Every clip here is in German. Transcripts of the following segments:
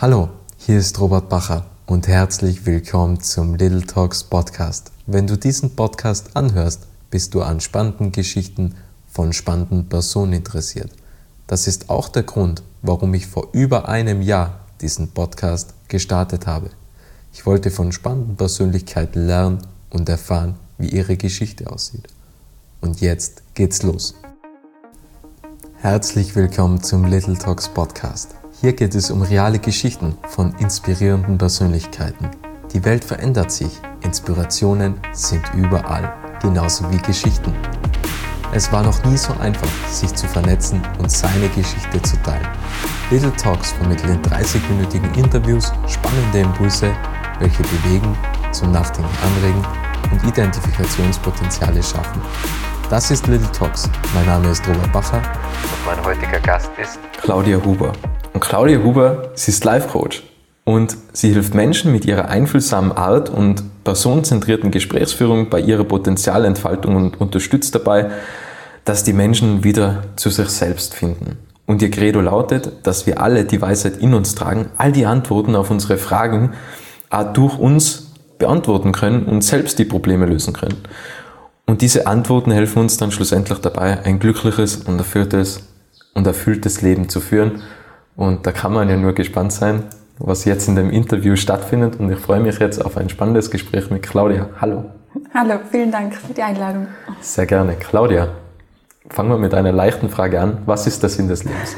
Hallo, hier ist Robert Bacher und herzlich willkommen zum Little Talks Podcast. Wenn du diesen Podcast anhörst, bist du an spannenden Geschichten von spannenden Personen interessiert. Das ist auch der Grund, warum ich vor über einem Jahr diesen Podcast gestartet habe. Ich wollte von spannenden Persönlichkeiten lernen und erfahren, wie ihre Geschichte aussieht. Und jetzt geht's los. Herzlich willkommen zum Little Talks Podcast. Hier geht es um reale Geschichten von inspirierenden Persönlichkeiten. Die Welt verändert sich, Inspirationen sind überall, genauso wie Geschichten. Es war noch nie so einfach, sich zu vernetzen und seine Geschichte zu teilen. Little Talks vermitteln in 30-minütigen Interviews spannende Impulse, welche bewegen, zum Nachdenken anregen und Identifikationspotenziale schaffen. Das ist Little Talks. Mein Name ist Robert Bacher und mein heutiger Gast ist Claudia Huber. Und Claudia Huber, sie ist Life-Coach und sie hilft Menschen mit ihrer einfühlsamen Art und personenzentrierten Gesprächsführung bei ihrer Potenzialentfaltung und unterstützt dabei, dass die Menschen wieder zu sich selbst finden. Und ihr Credo lautet, dass wir alle die Weisheit in uns tragen, all die Antworten auf unsere Fragen durch uns beantworten können und selbst die Probleme lösen können. Und diese Antworten helfen uns dann schlussendlich dabei, ein glückliches und erfülltes Leben zu führen. Und da kann man ja nur gespannt sein, was jetzt in dem Interview stattfindet. Und ich freue mich jetzt auf ein spannendes Gespräch mit Claudia. Hallo. Hallo, vielen Dank für die Einladung. Sehr gerne. Claudia, fangen wir mit einer leichten Frage an. Was ist der Sinn des Lebens?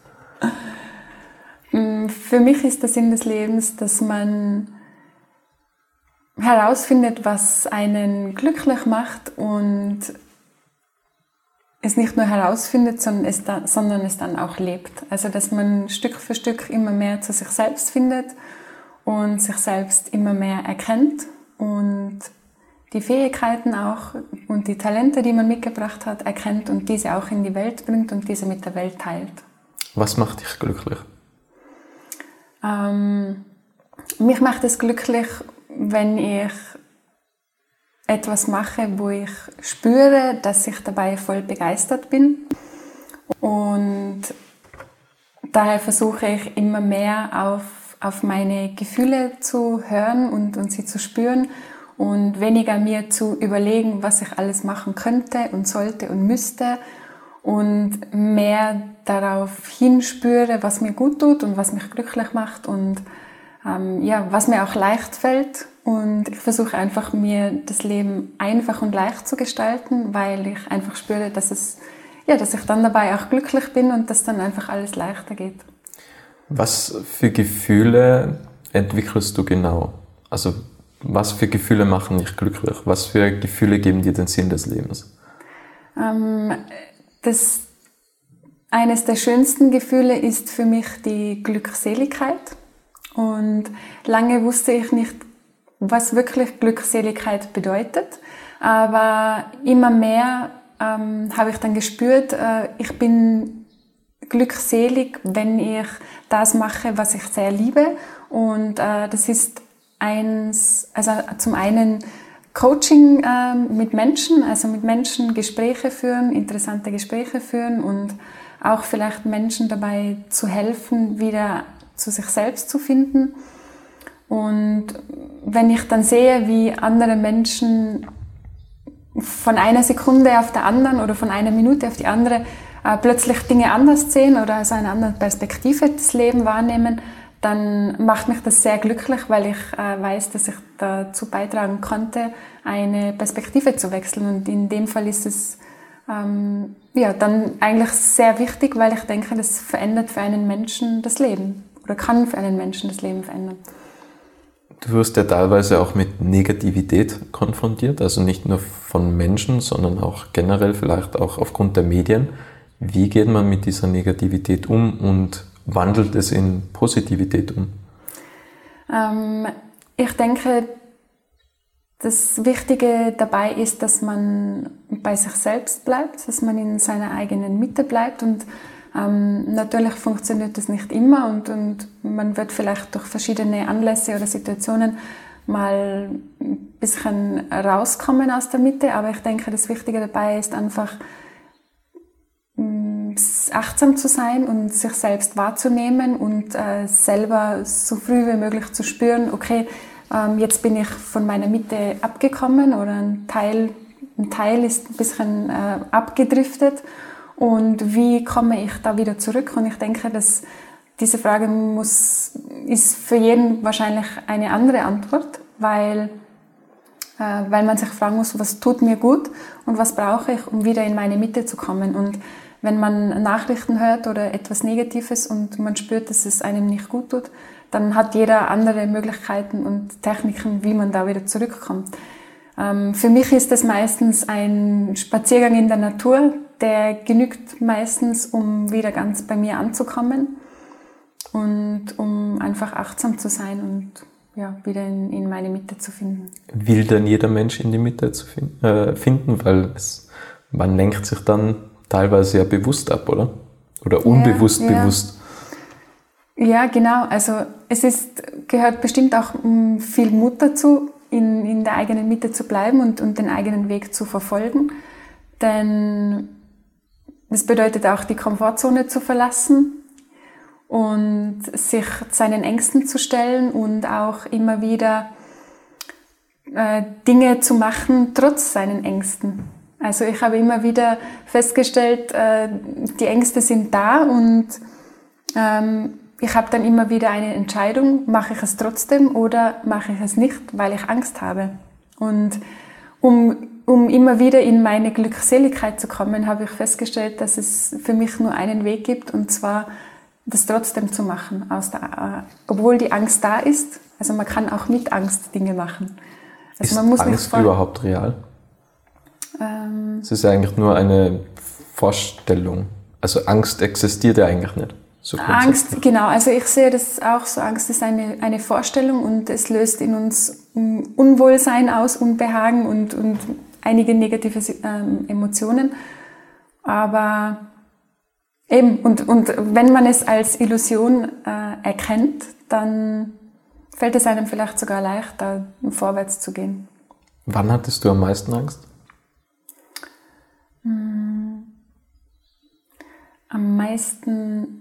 Für mich ist der Sinn des Lebens, dass man herausfindet, was einen glücklich macht und es nicht nur herausfindet, sondern es dann auch lebt. Also, dass man Stück für Stück immer mehr zu sich selbst findet und sich selbst immer mehr erkennt und die Fähigkeiten auch und die Talente, die man mitgebracht hat, erkennt und diese auch in die Welt bringt und diese mit der Welt teilt. Was macht dich glücklich? Mich macht es glücklich, wenn ich etwas mache, wo ich spüre, dass ich dabei voll begeistert bin. Und daher versuche ich immer mehr auf meine Gefühle zu hören und sie zu spüren und weniger mir zu überlegen, was ich alles machen könnte und sollte und müsste und mehr darauf hinspüre, was mir gut tut und was mich glücklich macht und was mir auch leicht fällt. Und ich versuche einfach, mir das Leben einfach und leicht zu gestalten, weil ich einfach spüre, dass ich dann dabei auch glücklich bin und dass dann einfach alles leichter geht. Was für Gefühle entwickelst du genau? Also, was für Gefühle machen dich glücklich? Was für Gefühle geben dir den Sinn des Lebens? Eines der schönsten Gefühle ist für mich die Glückseligkeit. Und lange wusste ich nicht, was wirklich Glückseligkeit bedeutet. Aber immer mehr habe ich dann gespürt, ich bin glückselig, wenn ich das mache, was ich sehr liebe. Und das ist zum einen Coaching mit Menschen, also mit Menschen Gespräche führen, interessante Gespräche führen und auch vielleicht Menschen dabei zu helfen, wieder zu sich selbst zu finden. Und wenn ich dann sehe, wie andere Menschen von einer Sekunde auf der anderen oder von einer Minute auf die andere plötzlich Dinge anders sehen oder aus einer anderen Perspektive das Leben wahrnehmen, dann macht mich das sehr glücklich, weil ich weiß, dass ich dazu beitragen konnte, eine Perspektive zu wechseln. Und in dem Fall ist es dann eigentlich sehr wichtig, weil ich denke, das verändert für einen Menschen das Leben oder kann für einen Menschen das Leben verändern. Du wirst ja teilweise auch mit Negativität konfrontiert, also nicht nur von Menschen, sondern auch generell, vielleicht auch aufgrund der Medien. Wie geht man mit dieser Negativität um und wandelt es in Positivität um? Ich denke, das Wichtige dabei ist, dass man bei sich selbst bleibt, dass man in seiner eigenen Mitte bleibt und natürlich funktioniert das nicht immer und man wird vielleicht durch verschiedene Anlässe oder Situationen mal ein bisschen rauskommen aus der Mitte, aber ich denke, das Wichtige dabei ist einfach achtsam zu sein und sich selbst wahrzunehmen und selber so früh wie möglich zu spüren, okay, jetzt bin ich von meiner Mitte abgekommen oder ein Teil ist ein bisschen abgedriftet und wie komme ich da wieder zurück? Und ich denke, dass diese Frage ist für jeden wahrscheinlich eine andere Antwort, weil man sich fragen muss, was tut mir gut und was brauche ich, um wieder in meine Mitte zu kommen. Und wenn man Nachrichten hört oder etwas Negatives und man spürt, dass es einem nicht gut tut, dann hat jeder andere Möglichkeiten und Techniken, wie man da wieder zurückkommt. Für mich ist es meistens ein Spaziergang in der Natur, der genügt meistens, um wieder ganz bei mir anzukommen und um einfach achtsam zu sein und ja, wieder in meine Mitte zu finden. Will dann jeder Mensch in die Mitte zu finden, weil man lenkt sich dann teilweise ja bewusst ab, oder? Oder unbewusst bewusst. Ja, genau. Also gehört bestimmt auch viel Mut dazu, in der eigenen Mitte zu bleiben und den eigenen Weg zu verfolgen. Denn das bedeutet auch, die Komfortzone zu verlassen und sich seinen Ängsten zu stellen und auch immer wieder Dinge zu machen, trotz seinen Ängsten. Also ich habe immer wieder festgestellt, die Ängste sind da und ich habe dann immer wieder eine Entscheidung, mache ich es trotzdem oder mache ich es nicht, weil ich Angst habe. Und um immer wieder in meine Glückseligkeit zu kommen, habe ich festgestellt, dass es für mich nur einen Weg gibt, und zwar das trotzdem zu machen, obwohl die Angst da ist. Also man kann auch mit Angst Dinge machen. Also ist man muss Angst überhaupt real? Es ist eigentlich nur eine Vorstellung. Also Angst existiert ja eigentlich nicht. So Angst, genau. Also ich sehe das auch so. Angst ist eine Vorstellung und es löst in uns Unwohlsein aus, Unbehagen und einige negative Emotionen. Aber eben, und wenn man es als Illusion erkennt, dann fällt es einem vielleicht sogar leichter, vorwärts zu gehen. Wann hattest du am meisten Angst? Am meisten...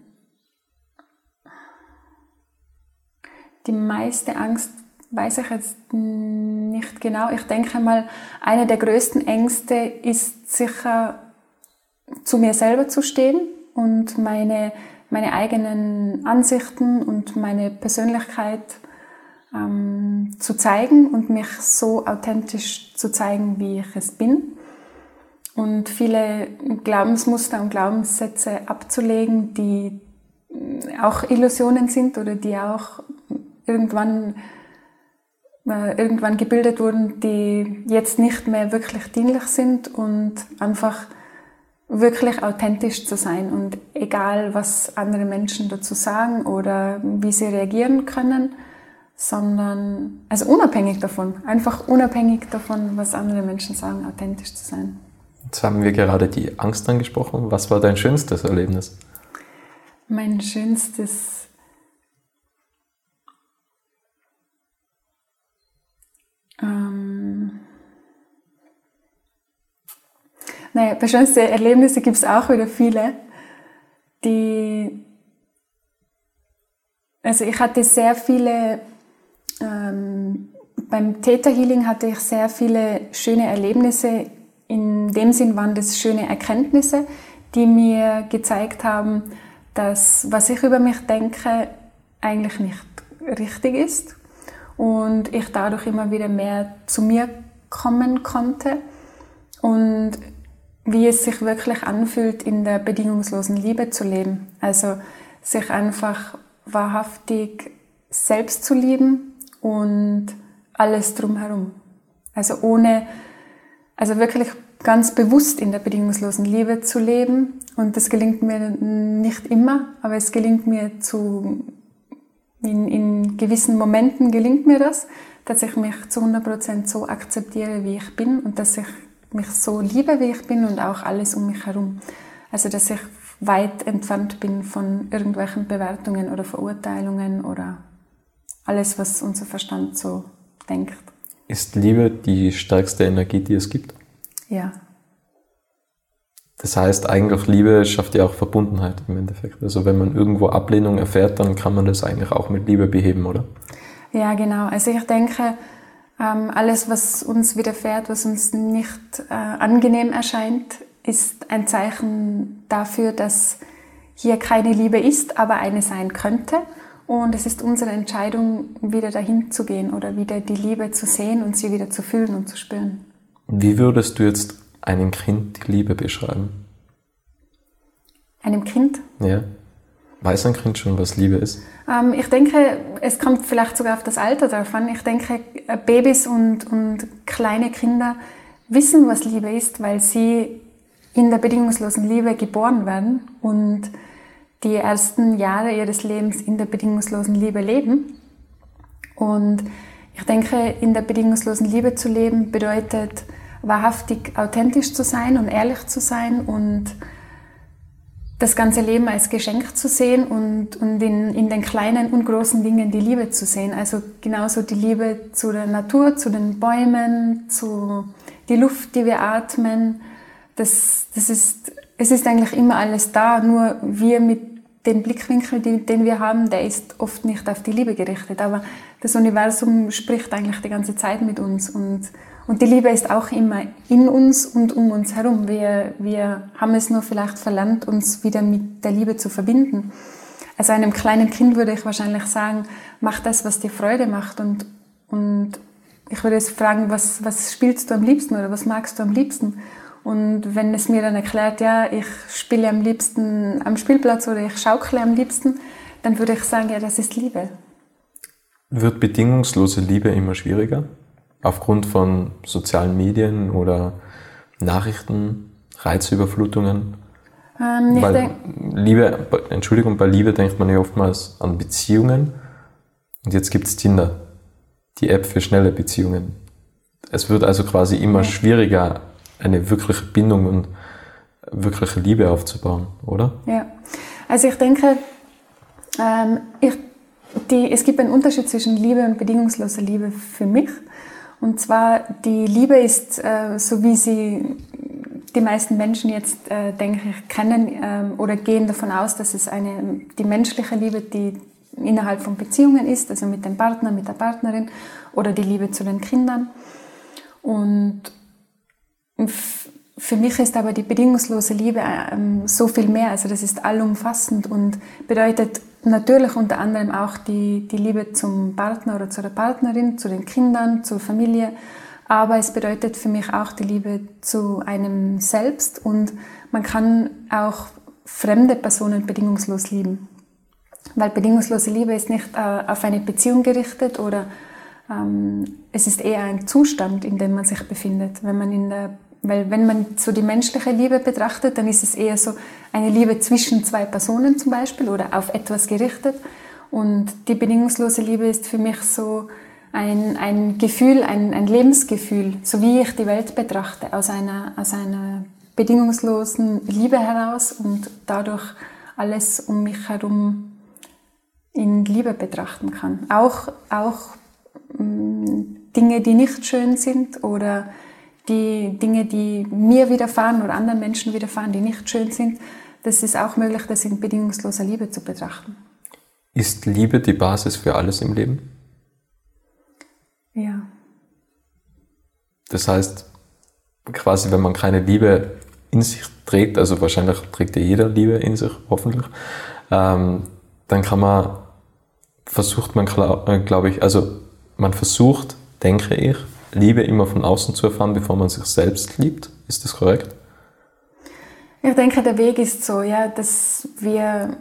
Die meiste Angst weiß ich jetzt nicht genau. Ich denke mal, eine der größten Ängste ist sicher, zu mir selber zu stehen und meine eigenen Ansichten und meine Persönlichkeit zu zeigen und mich so authentisch zu zeigen, wie ich es bin. Und viele Glaubensmuster und Glaubenssätze abzulegen, die auch Illusionen sind oder die auch irgendwann gebildet wurden, die jetzt nicht mehr wirklich dienlich sind, und einfach wirklich authentisch zu sein und egal, was andere Menschen dazu sagen oder wie sie reagieren können, sondern, also unabhängig davon, was andere Menschen sagen, authentisch zu sein. Jetzt haben wir gerade die Angst angesprochen. Was war dein schönstes Erlebnis? Mein schönstes... Naja, schönste Erlebnisse gibt es auch wieder viele, also ich hatte sehr viele, beim Theta Healing hatte ich sehr viele schöne Erlebnisse, in dem Sinn waren das schöne Erkenntnisse, die mir gezeigt haben, dass was ich über mich denke, eigentlich nicht richtig ist. Und ich dadurch immer wieder mehr zu mir kommen konnte und wie es sich wirklich anfühlt, in der bedingungslosen Liebe zu leben. Also sich einfach wahrhaftig selbst zu lieben und alles drumherum. Also wirklich ganz bewusst in der bedingungslosen Liebe zu leben. Und das gelingt mir nicht immer, aber es gelingt mir in gewissen Momenten gelingt mir das, dass ich mich zu 100% so akzeptiere, wie ich bin, und dass ich mich so liebe, wie ich bin, und auch alles um mich herum. Also dass ich weit entfernt bin von irgendwelchen Bewertungen oder Verurteilungen oder alles, was unser Verstand so denkt. Ist Liebe die stärkste Energie, die es gibt? Ja. Das heißt, eigentlich Liebe schafft ja auch Verbundenheit im Endeffekt. Also wenn man irgendwo Ablehnung erfährt, dann kann man das eigentlich auch mit Liebe beheben, oder? Ja, genau. Also ich denke, alles, was uns widerfährt, was uns nicht angenehm erscheint, ist ein Zeichen dafür, dass hier keine Liebe ist, aber eine sein könnte. Und es ist unsere Entscheidung, wieder dahin zu gehen oder wieder die Liebe zu sehen und sie wieder zu fühlen und zu spüren. Wie würdest du jetzt einem Kind die Liebe beschreiben? Einem Kind? Ja. Weiß ein Kind schon, was Liebe ist? Ich denke, es kommt vielleicht sogar auf das Alter drauf an. Ich denke, Babys und kleine Kinder wissen, was Liebe ist, weil sie in der bedingungslosen Liebe geboren werden und die ersten Jahre ihres Lebens in der bedingungslosen Liebe leben. Und ich denke, in der bedingungslosen Liebe zu leben bedeutet, wahrhaftig authentisch zu sein und ehrlich zu sein und das ganze Leben als Geschenk zu sehen und in den kleinen und großen Dingen die Liebe zu sehen. Also genauso die Liebe zu der Natur, zu den Bäumen, zu die Luft, die wir atmen. Es ist eigentlich immer alles da, nur wir mit dem Blickwinkel, den wir haben, der ist oft nicht auf die Liebe gerichtet. Aber das Universum spricht eigentlich die ganze Zeit mit uns und die Liebe ist auch immer in uns und um uns herum. Wir haben es nur vielleicht verlernt, uns wieder mit der Liebe zu verbinden. Also einem kleinen Kind würde ich wahrscheinlich sagen, mach das, was dir Freude macht. Und ich würde es fragen, was spielst du am liebsten oder was magst du am liebsten? Und wenn es mir dann erklärt, ja, ich spiele am liebsten am Spielplatz oder ich schaukle am liebsten, dann würde ich sagen, ja, das ist Liebe. Wird bedingungslose Liebe immer schwieriger? Aufgrund von sozialen Medien oder Nachrichten, Reizüberflutungen? Bei Liebe denkt man ja oftmals an Beziehungen. Und jetzt gibt's Tinder, die App für schnelle Beziehungen. Es wird also quasi immer schwieriger, eine wirkliche Bindung und wirkliche Liebe aufzubauen, oder? Ja, also ich denke, es gibt einen Unterschied zwischen Liebe und bedingungsloser Liebe für mich. Und zwar, die Liebe ist, so wie sie die meisten Menschen jetzt, denke ich, kennen oder gehen davon aus, dass es die menschliche Liebe, die innerhalb von Beziehungen ist, also mit dem Partner, mit der Partnerin oder die Liebe zu den Kindern. Und für mich ist aber die bedingungslose Liebe so viel mehr, also das ist allumfassend und bedeutet natürlich unter anderem auch die Liebe zum Partner oder zu der Partnerin, zu den Kindern, zur Familie, aber es bedeutet für mich auch die Liebe zu einem selbst und man kann auch fremde Personen bedingungslos lieben, weil bedingungslose Liebe ist nicht auf eine Beziehung gerichtet oder es ist eher ein Zustand, in dem man sich befindet. Weil wenn man so die menschliche Liebe betrachtet, dann ist es eher so eine Liebe zwischen zwei Personen zum Beispiel oder auf etwas gerichtet. Und die bedingungslose Liebe ist für mich so ein Gefühl, ein Lebensgefühl, so wie ich die Welt betrachte, aus einer bedingungslosen Liebe heraus und dadurch alles um mich herum in Liebe betrachten kann. Auch Dinge, die nicht schön sind oder die Dinge, die mir widerfahren oder anderen Menschen widerfahren, die nicht schön sind, das ist auch möglich, das in bedingungsloser Liebe zu betrachten. Ist Liebe die Basis für alles im Leben? Ja. Das heißt, quasi, wenn man keine Liebe in sich trägt, also wahrscheinlich trägt ja jeder Liebe in sich, hoffentlich, dann versucht, denke ich, Liebe immer von außen zu erfahren, bevor man sich selbst liebt. Ist das korrekt? Ich denke, der Weg ist so, ja, dass wir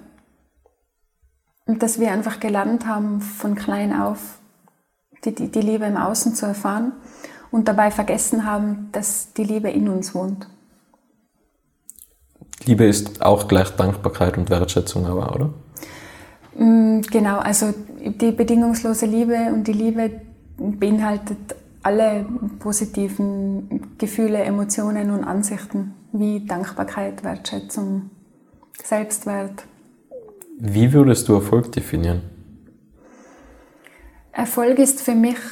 einfach gelernt haben, von klein auf die Liebe im Außen zu erfahren und dabei vergessen haben, dass die Liebe in uns wohnt. Liebe ist auch gleich Dankbarkeit und Wertschätzung, aber, oder? Genau, also die bedingungslose Liebe und die Liebe beinhaltet alle positiven Gefühle, Emotionen und Ansichten wie Dankbarkeit, Wertschätzung, Selbstwert. Wie würdest du Erfolg definieren? Erfolg ist für mich,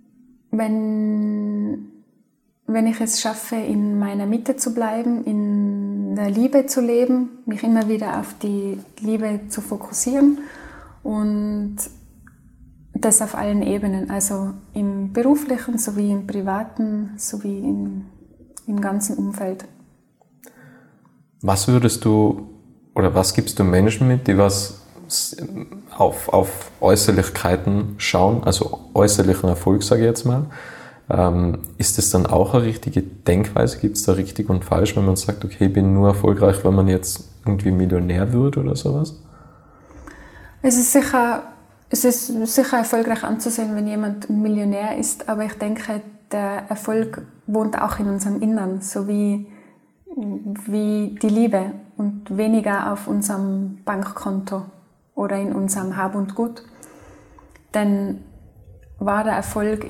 wenn ich es schaffe, in meiner Mitte zu bleiben, in der Liebe zu leben, mich immer wieder auf die Liebe zu fokussieren und das auf allen Ebenen, also im beruflichen sowie im privaten sowie im ganzen Umfeld. Was würdest du oder was gibst du Menschen mit, die was auf Äußerlichkeiten schauen, also äußerlichen Erfolg, sage ich jetzt mal? Ist das dann auch eine richtige Denkweise? Gibt es da richtig und falsch, wenn man sagt, okay, ich bin nur erfolgreich, wenn man jetzt irgendwie Millionär wird oder sowas? Es ist sicher erfolgreich anzusehen, wenn jemand Millionär ist, aber ich denke, der Erfolg wohnt auch in unserem Innern, so wie die Liebe und weniger auf unserem Bankkonto oder in unserem Hab und Gut. Denn wahrer Erfolg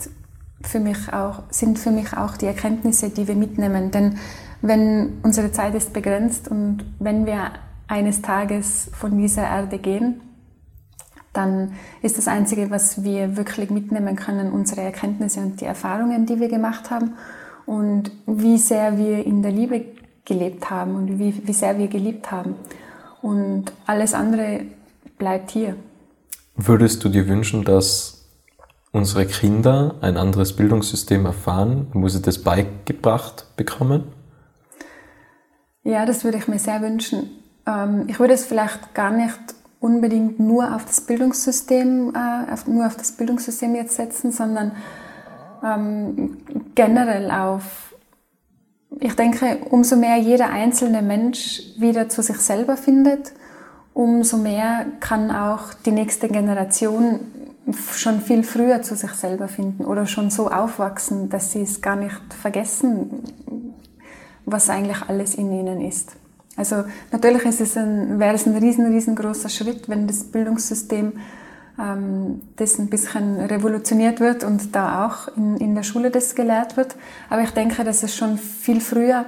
sind für mich auch die Erkenntnisse, die wir mitnehmen. Denn wenn unsere Zeit ist begrenzt und wenn wir eines Tages von dieser Erde gehen, dann ist das Einzige, was wir wirklich mitnehmen können, unsere Erkenntnisse und die Erfahrungen, die wir gemacht haben und wie sehr wir in der Liebe gelebt haben und wie sehr wir geliebt haben. Und alles andere bleibt hier. Würdest du dir wünschen, dass unsere Kinder ein anderes Bildungssystem erfahren, wo sie das beigebracht bekommen? Ja, das würde ich mir sehr wünschen. Ich würde es vielleicht gar nicht unbedingt nur auf das Bildungssystem jetzt setzen, sondern generell auf, ich denke, umso mehr jeder einzelne Mensch wieder zu sich selber findet, umso mehr kann auch die nächste Generation schon viel früher zu sich selber finden oder schon so aufwachsen, dass sie es gar nicht vergessen, was eigentlich alles in ihnen ist. Also natürlich wäre es ein riesengroßer Schritt, wenn das Bildungssystem das ein bisschen revolutioniert wird und da auch in der Schule das gelehrt wird. Aber ich denke, dass es schon viel früher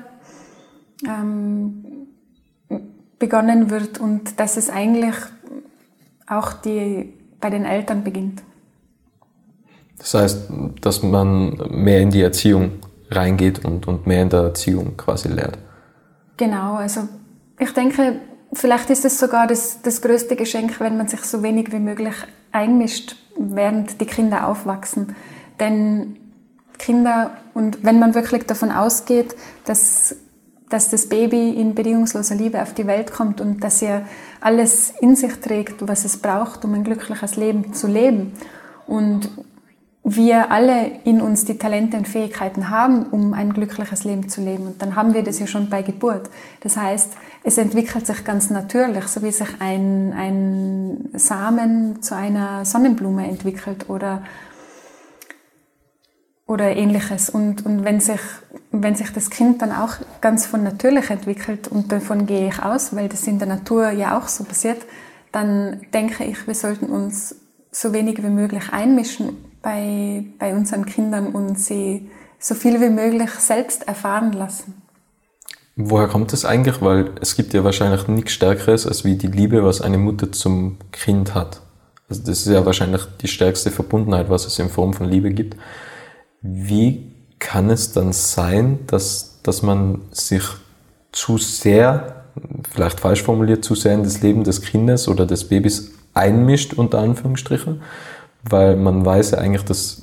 begonnen wird und dass es eigentlich auch bei den Eltern beginnt. Das heißt, dass man mehr in die Erziehung reingeht und mehr in der Erziehung quasi lehrt. Genau, also ich denke, vielleicht ist es sogar das größte Geschenk, wenn man sich so wenig wie möglich einmischt, während die Kinder aufwachsen. Denn Kinder, und wenn man wirklich davon ausgeht, dass das Baby in bedingungsloser Liebe auf die Welt kommt und dass er alles in sich trägt, was es braucht, um ein glückliches Leben zu leben. Und wir alle in uns die Talente und Fähigkeiten haben, um ein glückliches Leben zu leben. Und dann haben wir das ja schon bei Geburt. Das heißt, es entwickelt sich ganz natürlich, so wie sich ein Samen zu einer Sonnenblume entwickelt oder Ähnliches. Und wenn sich das Kind dann auch ganz von natürlich entwickelt, und davon gehe ich aus, weil das in der Natur ja auch so passiert, dann denke ich, wir sollten uns so wenig wie möglich einmischen bei unseren Kindern und sie so viel wie möglich selbst erfahren lassen. Woher kommt das eigentlich? Weil es gibt ja wahrscheinlich nichts Stärkeres als wie die Liebe, was eine Mutter zum Kind hat. Also das ist ja wahrscheinlich die stärkste Verbundenheit, was es in Form von Liebe gibt. Wie kann es dann sein, dass man sich zu sehr, vielleicht falsch formuliert, zu sehr in das Leben des Kindes oder des Babys einmischt, unter Anführungsstrichen? Weil man weiß ja eigentlich, dass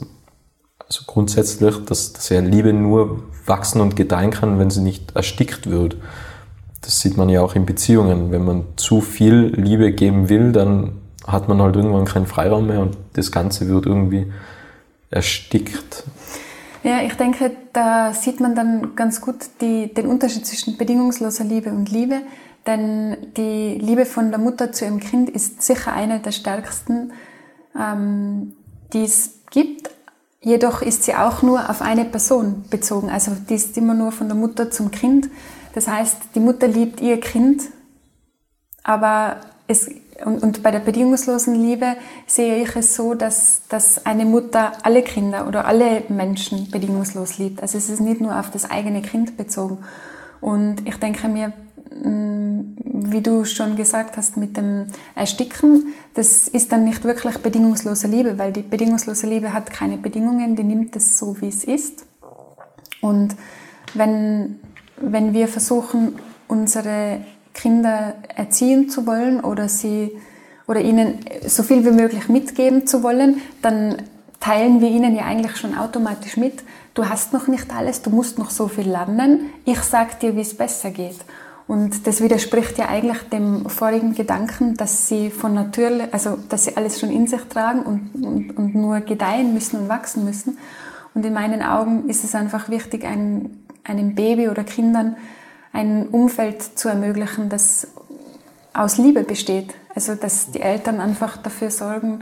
ja Liebe nur wachsen und gedeihen kann, wenn sie nicht erstickt wird. Das sieht man ja auch in Beziehungen. Wenn man zu viel Liebe geben will, dann hat man halt irgendwann keinen Freiraum mehr und das Ganze wird irgendwie erstickt. Ja, ich denke, da sieht man dann ganz gut den Unterschied zwischen bedingungsloser Liebe und Liebe. Denn die Liebe von der Mutter zu ihrem Kind ist sicher eine der stärksten, die es gibt. Jedoch ist sie auch nur auf eine Person bezogen. Also die ist immer nur von der Mutter zum Kind. Das heißt, die Mutter liebt ihr Kind, aber und bei der bedingungslosen Liebe sehe ich es so, dass eine Mutter alle Kinder oder alle Menschen bedingungslos liebt. Also es ist nicht nur auf das eigene Kind bezogen. Und ich denke mir, wie du schon gesagt hast, mit dem Ersticken, das ist dann nicht wirklich bedingungslose Liebe, weil die bedingungslose Liebe hat keine Bedingungen, die nimmt es so, wie es ist. Und wenn wir versuchen, unsere Kinder erziehen zu wollen oder ihnen so viel wie möglich mitgeben zu wollen, dann teilen wir ihnen ja eigentlich schon automatisch mit, du hast noch nicht alles, du musst noch so viel lernen, ich sag dir, wie es besser geht. Und das widerspricht ja eigentlich dem vorigen Gedanken, dass sie dass sie alles schon in sich tragen und nur gedeihen müssen und wachsen müssen. Und in meinen Augen ist es einfach wichtig, einem Baby oder Kindern ein Umfeld zu ermöglichen, das aus Liebe besteht. Also dass die Eltern einfach dafür sorgen,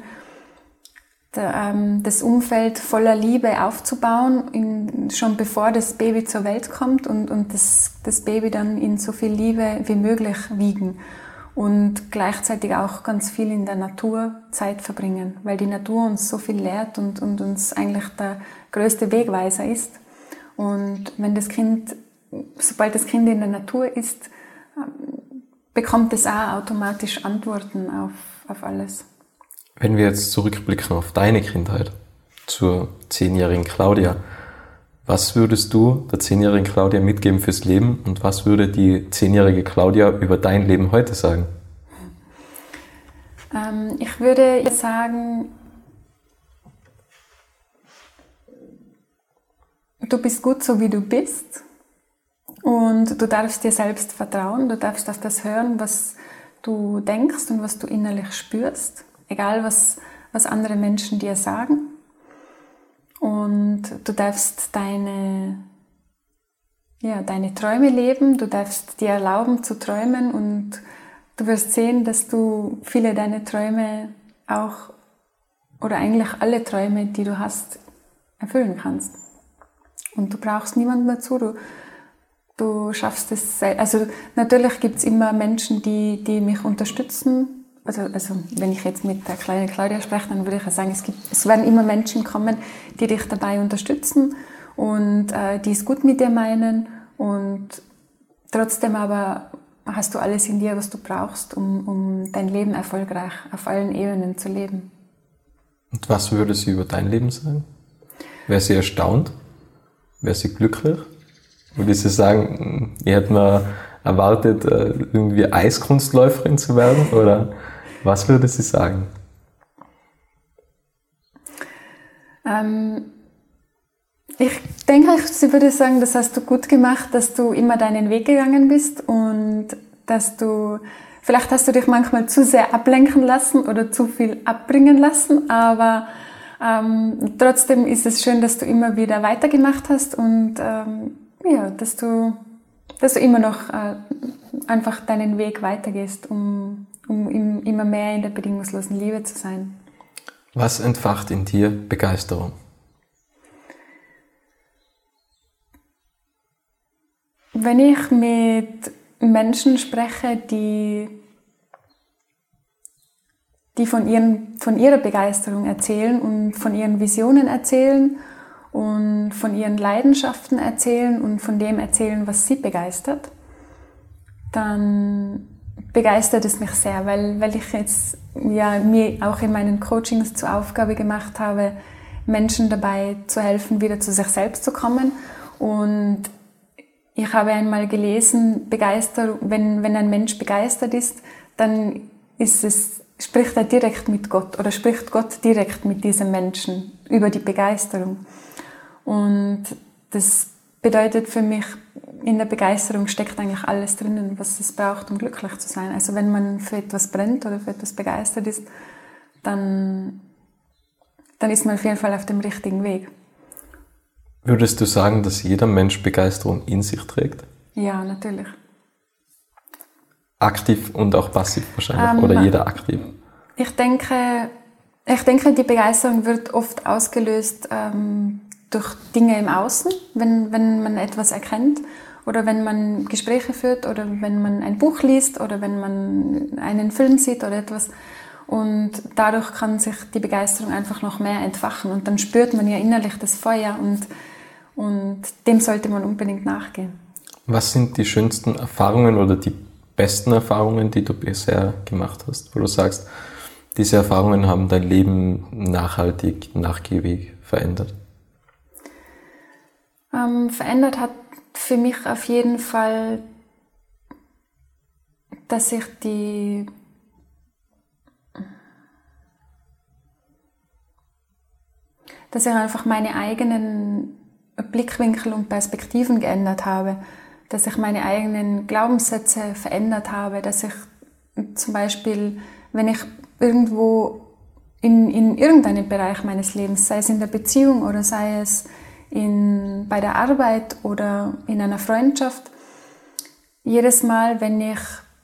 das Umfeld voller Liebe aufzubauen, schon bevor das Baby zur Welt kommt und das Baby dann in so viel Liebe wie möglich wiegen. Und gleichzeitig auch ganz viel in der Natur Zeit verbringen, weil die Natur uns so viel lehrt und uns eigentlich der größte Wegweiser ist. Und sobald das Kind in der Natur ist, bekommt es auch automatisch Antworten auf alles. Wenn wir jetzt zurückblicken auf deine Kindheit, zur 10-jährigen Claudia, was würdest du der 10-jährigen Claudia mitgeben fürs Leben und was würde die 10-jährige Claudia über dein Leben heute sagen? Ich würde jetzt sagen, du bist gut so wie du bist und du darfst dir selbst vertrauen, du darfst auf das hören, was du denkst und was du innerlich spürst. Egal, was andere Menschen dir sagen. Und du darfst deine Träume leben, du darfst dir erlauben zu träumen und du wirst sehen, dass du viele deiner Träume auch, oder eigentlich alle Träume, die du hast, erfüllen kannst. Und du brauchst niemanden dazu, du schaffst es selbst. Also natürlich gibt es immer Menschen, die mich unterstützen. Also wenn ich jetzt mit der kleinen Claudia spreche, dann würde ich sagen, es werden immer Menschen kommen, die dich dabei unterstützen und die es gut mit dir meinen und trotzdem aber hast du alles in dir, was du brauchst, um dein Leben erfolgreich auf allen Ebenen zu leben. Und was würde sie über dein Leben sagen? Wäre sie erstaunt? Wäre sie glücklich? Würde sie sagen, ihr hättet mal erwartet, irgendwie Eiskunstläuferin zu werden? Oder was würde sie sagen? Ich denke, sie würde sagen, das hast du gut gemacht, dass du immer deinen Weg gegangen bist und vielleicht hast du dich manchmal zu sehr ablenken lassen oder zu viel abbringen lassen, aber trotzdem ist es schön, dass du immer wieder weitergemacht hast und dass du immer noch einfach deinen Weg weitergehst, um immer mehr in der bedingungslosen Liebe zu sein. Was entfacht in dir Begeisterung? Wenn ich mit Menschen spreche, die von ihrer Begeisterung erzählen und von ihren Visionen erzählen und von ihren Leidenschaften erzählen und von dem erzählen, was sie begeistert, dann begeistert es mich sehr, weil ich jetzt mir auch in meinen Coachings zur Aufgabe gemacht habe, Menschen dabei zu helfen, wieder zu sich selbst zu kommen. Und ich habe einmal gelesen, wenn ein Mensch begeistert ist, dann spricht er direkt mit Gott oder spricht Gott direkt mit diesem Menschen über die Begeisterung. Und das bedeutet für mich, in der Begeisterung steckt eigentlich alles drinnen, was es braucht, um glücklich zu sein. Also wenn man für etwas brennt oder für etwas begeistert ist, dann ist man auf jeden Fall auf dem richtigen Weg. Würdest du sagen, dass jeder Mensch Begeisterung in sich trägt? Ja, natürlich. Aktiv und auch passiv wahrscheinlich, oder jeder aktiv? Ich denke, die Begeisterung wird oft ausgelöst durch Dinge im Außen, wenn man etwas erkennt oder wenn man Gespräche führt oder wenn man ein Buch liest oder wenn man einen Film sieht oder etwas. Und dadurch kann sich die Begeisterung einfach noch mehr entfachen und dann spürt man ja innerlich das Feuer und dem sollte man unbedingt nachgehen. Was sind die schönsten Erfahrungen oder die besten Erfahrungen, die du bisher gemacht hast, wo du sagst, diese Erfahrungen haben dein Leben nachhaltig, nachgiebig verändert? Verändert hat für mich auf jeden Fall dass ich einfach meine eigenen Blickwinkel und Perspektiven geändert habe, dass ich meine eigenen Glaubenssätze verändert habe, dass ich zum Beispiel, wenn ich irgendwo in irgendeinem Bereich meines Lebens, sei es in der Beziehung oder sei es bei der Arbeit oder in einer Freundschaft, jedes Mal, wenn ich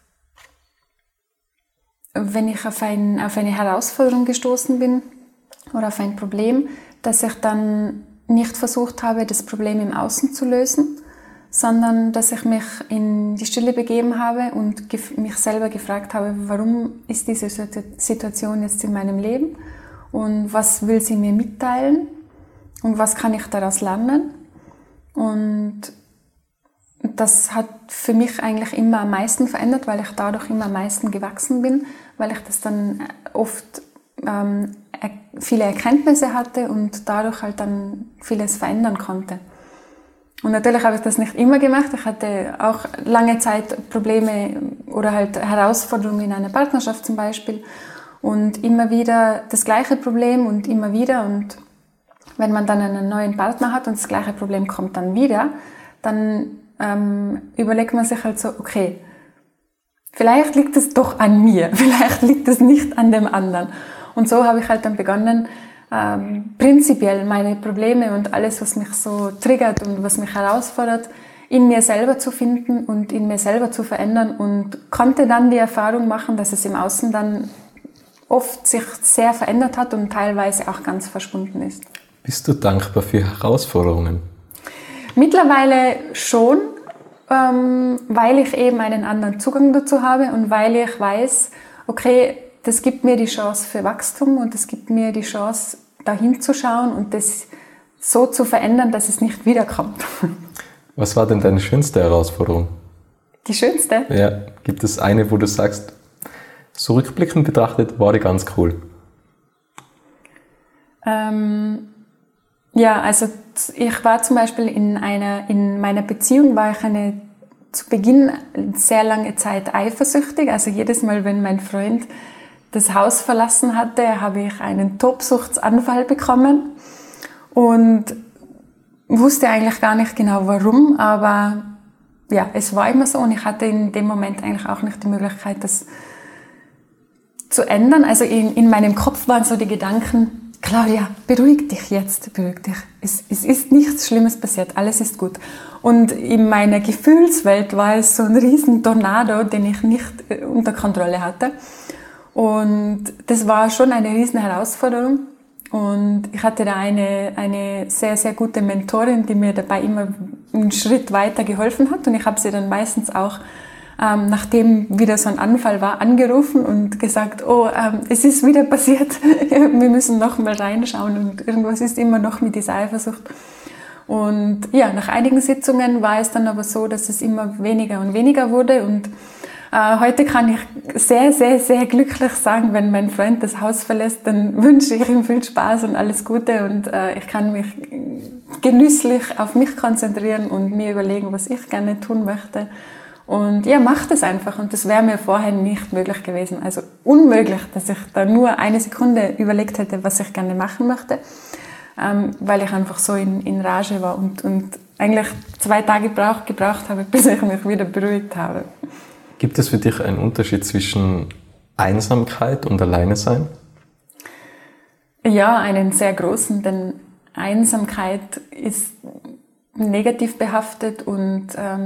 auf eine Herausforderung gestoßen bin oder auf ein Problem, dass ich dann nicht versucht habe, das Problem im Außen zu lösen, sondern dass ich mich in die Stille begeben habe und mich selber gefragt habe, warum ist diese Situation jetzt in meinem Leben und was will sie mir mitteilen und was kann ich daraus lernen. Und das hat für mich eigentlich immer am meisten verändert, weil ich dadurch immer am meisten gewachsen bin, weil ich das dann oft viele Erkenntnisse hatte und dadurch halt dann vieles verändern konnte. Und natürlich habe ich das nicht immer gemacht. Ich hatte auch lange Zeit Probleme oder halt Herausforderungen in einer Partnerschaft zum Beispiel und immer wieder das gleiche Problem und immer wieder. Und wenn man dann einen neuen Partner hat und das gleiche Problem kommt dann wieder, dann überlegt man sich halt so, okay, vielleicht liegt es doch an mir, vielleicht liegt es nicht an dem anderen. Und so habe ich halt dann begonnen, prinzipiell meine Probleme und alles, was mich so triggert und was mich herausfordert, in mir selber zu finden und in mir selber zu verändern und konnte dann die Erfahrung machen, dass es im Außen dann oft sich sehr verändert hat und teilweise auch ganz verschwunden ist. Bist du dankbar für Herausforderungen? Mittlerweile schon, weil ich eben einen anderen Zugang dazu habe und weil ich weiß, okay, das gibt mir die Chance für Wachstum und das gibt mir die Chance, dahin zu schauen und das so zu verändern, dass es nicht wiederkommt. Was war denn deine schönste Herausforderung? Die schönste? Ja, gibt es eine, wo du sagst, so rückblickend betrachtet, war die ganz cool? Ja, also ich war zum Beispiel in meiner Beziehung war ich zu Beginn sehr lange Zeit eifersüchtig. Also jedes Mal, wenn mein Freund das Haus verlassen hatte, habe ich einen Tobsuchtsanfall bekommen und wusste eigentlich gar nicht genau warum, aber ja, es war immer so und ich hatte in dem Moment eigentlich auch nicht die Möglichkeit, das zu ändern. Also in meinem Kopf waren so die Gedanken, Claudia, beruhig dich jetzt, beruhig dich. Es ist nichts Schlimmes passiert, alles ist gut. Und in meiner Gefühlswelt war es so ein riesen Tornado, den ich nicht unter Kontrolle hatte. Und das war schon eine riesen Herausforderung. Und ich hatte da eine sehr, sehr gute Mentorin, die mir dabei immer einen Schritt weiter geholfen hat. Und ich habe sie dann meistens auch, nachdem wieder so ein Anfall war, angerufen und gesagt, es ist wieder passiert, wir müssen noch mal reinschauen und irgendwas ist immer noch mit dieser Eifersucht. Und ja, nach einigen Sitzungen war es dann aber so, dass es immer weniger und weniger wurde und heute kann ich sehr, sehr, sehr glücklich sagen, wenn mein Freund das Haus verlässt, dann wünsche ich ihm viel Spaß und alles Gute und ich kann mich genüsslich auf mich konzentrieren und mir überlegen, was ich gerne tun möchte. Und ja, mach das einfach und das wäre mir vorher nicht möglich gewesen. Also unmöglich, dass ich da nur eine Sekunde überlegt hätte, was ich gerne machen möchte, weil ich einfach so in Rage war und eigentlich 2 Tage gebraucht habe, bis ich mich wieder beruhigt habe. Gibt es für dich einen Unterschied zwischen Einsamkeit und Alleine sein? Ja, einen sehr großen, denn Einsamkeit ist negativ behaftet und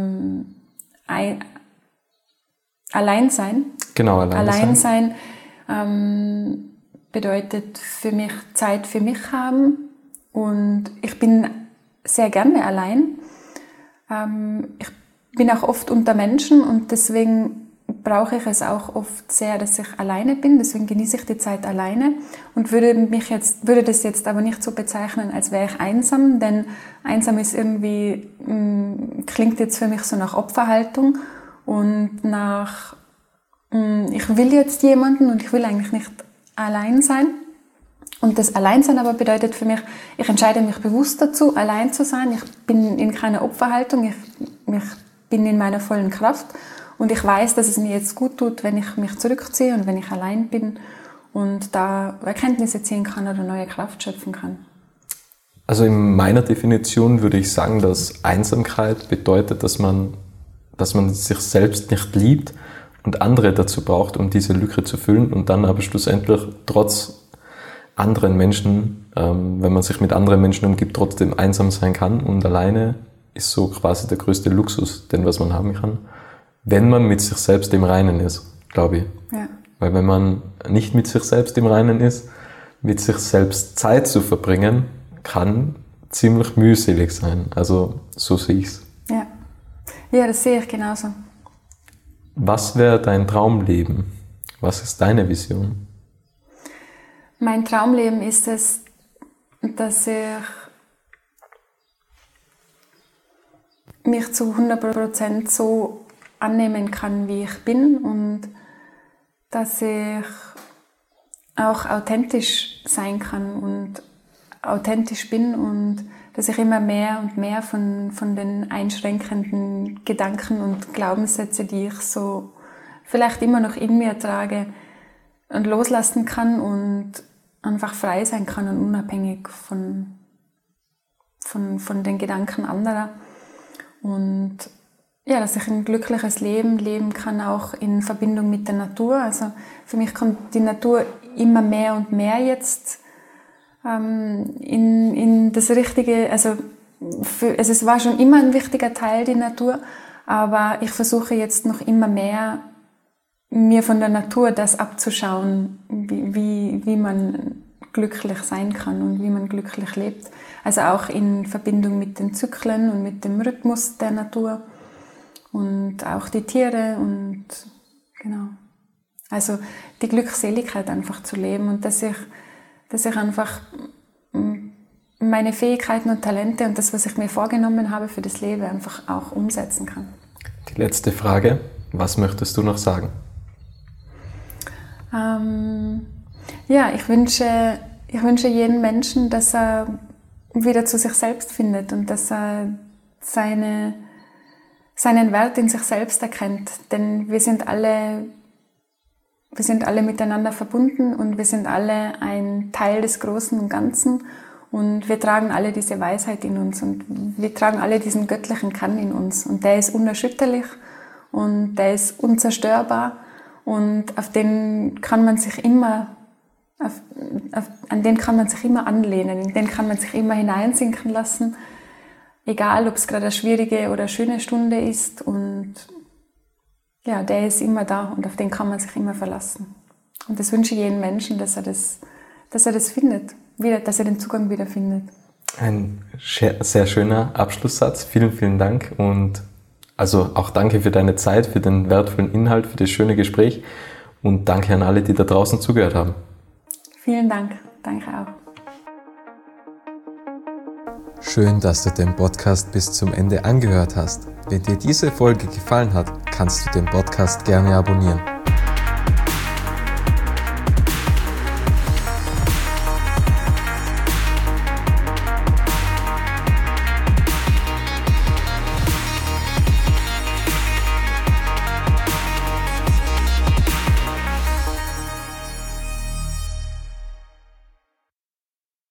Alleinsein. Genau, Alleinsein bedeutet für mich Zeit für mich haben und ich bin sehr gerne allein. Ich bin auch oft unter Menschen und deswegen brauche ich es auch oft sehr, dass ich alleine bin. Deswegen genieße ich die Zeit alleine und würde das jetzt aber nicht so bezeichnen, als wäre ich einsam, denn einsam ist irgendwie, klingt jetzt für mich so nach Opferhaltung und nach, ich will jetzt jemanden und ich will eigentlich nicht allein sein. Und das Alleinsein aber bedeutet für mich, ich entscheide mich bewusst dazu, allein zu sein. Ich bin in keiner Opferhaltung, ich bin in meiner vollen Kraft Und ich weiß, dass es mir jetzt gut tut, wenn ich mich zurückziehe und wenn ich allein bin und da Erkenntnisse ziehen kann oder neue Kraft schöpfen kann. Also in meiner Definition würde ich sagen, dass Einsamkeit bedeutet, dass man sich selbst nicht liebt und andere dazu braucht, um diese Lücke zu füllen und dann aber schlussendlich trotz anderen Menschen, wenn man sich mit anderen Menschen umgibt, trotzdem einsam sein kann und alleine ist so quasi der größte Luxus, den was man haben kann, wenn man mit sich selbst im Reinen ist, glaube ich. Ja. Weil wenn man nicht mit sich selbst im Reinen ist, mit sich selbst Zeit zu verbringen, kann ziemlich mühselig sein. Also so sehe ich es. Ja, das sehe ich genauso. Was wäre dein Traumleben? Was ist deine Vision? Mein Traumleben ist es, dass ich mich zu 100% so annehmen kann, wie ich bin und dass ich auch authentisch sein kann und authentisch bin und dass ich immer mehr und mehr von den einschränkenden Gedanken und Glaubenssätze, die ich so vielleicht immer noch in mir trage, und loslassen kann und einfach frei sein kann und unabhängig von den Gedanken anderer. Und ja, dass ich ein glückliches Leben leben kann, auch in Verbindung mit der Natur. Also für mich kommt die Natur immer mehr und mehr jetzt in das Richtige, also es war schon immer ein wichtiger Teil, die Natur, aber ich versuche jetzt noch immer mehr, mir von der Natur das abzuschauen, wie man glücklich sein kann und wie man glücklich lebt. Also auch in Verbindung mit den Zyklen und mit dem Rhythmus der Natur und auch die Tiere und genau. Also die Glückseligkeit einfach zu leben und dass ich einfach meine Fähigkeiten und Talente und das, was ich mir vorgenommen habe für das Leben, einfach auch umsetzen kann. Die letzte Frage, was möchtest du noch sagen? Ja, ich wünsche jedem Menschen, dass er wieder zu sich selbst findet und dass er seinen Wert in sich selbst erkennt. Denn wir sind alle miteinander verbunden und wir sind alle ein Teil des Großen und Ganzen und wir tragen alle diese Weisheit in uns und wir tragen alle diesen göttlichen Kern in uns und der ist unerschütterlich und der ist unzerstörbar und an den kann man sich immer anlehnen, in den kann man sich immer hineinsinken lassen, egal ob es gerade eine schwierige oder eine schöne Stunde ist und ja, der ist immer da und auf den kann man sich immer verlassen. Und das wünsche ich jedem Menschen, dass er das findet, dass er den Zugang wieder findet. Ein sehr schöner Abschlusssatz. Vielen, vielen Dank und also auch danke für deine Zeit, für den wertvollen Inhalt, für das schöne Gespräch und danke an alle, die da draußen zugehört haben. Vielen Dank. Danke auch. Schön, dass du den Podcast bis zum Ende angehört hast. Wenn dir diese Folge gefallen hat, kannst du den Podcast gerne abonnieren.